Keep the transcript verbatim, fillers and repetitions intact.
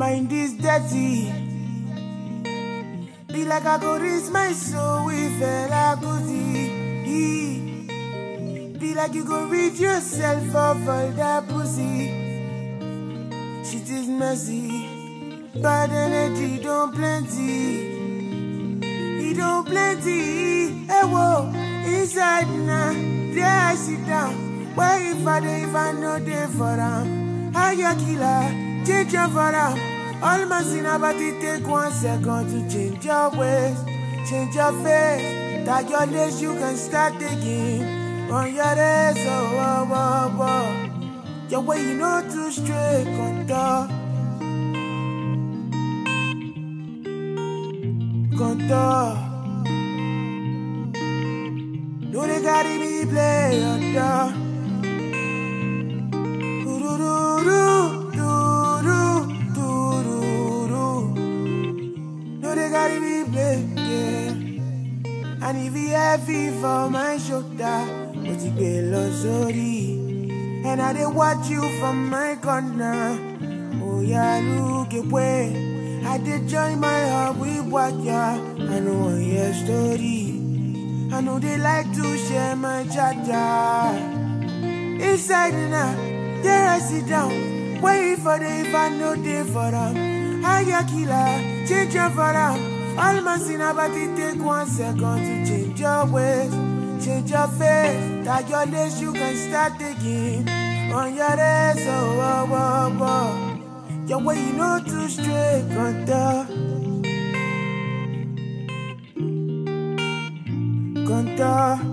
mind is dirty. Be like I go raise my soul with a pussy. Be like you go rid yourself of all that pussy. Shit is messy. Bad energy don't plenty. It don't plenty. Hey whoa, inside now, there I sit down. Why if I dey if I know dey for them? How you killer, change your for them. All my sin about it take one second to change your ways, change your face. That your days you can start again. On your days, oh, oh, oh, oh. Your way you know too straight, contour. Contour. No, they gotta be play on door. No, they gotta be play, yeah. And if he heavy for my shoulder, but he be sorry. And I dey watch you from my corner. Oh yeah, look away. I did join my heart with what ya. I know your story. I know they like to share my cha-cha. Inside and out, there I sit down. Wait for the if I know they for them. I ya killer, change your for them. All my sin about it take one second to change your ways, change your face. That your days you can start again. On your days, oh, oh, oh, oh. Your way you know too straight, contour. Contour.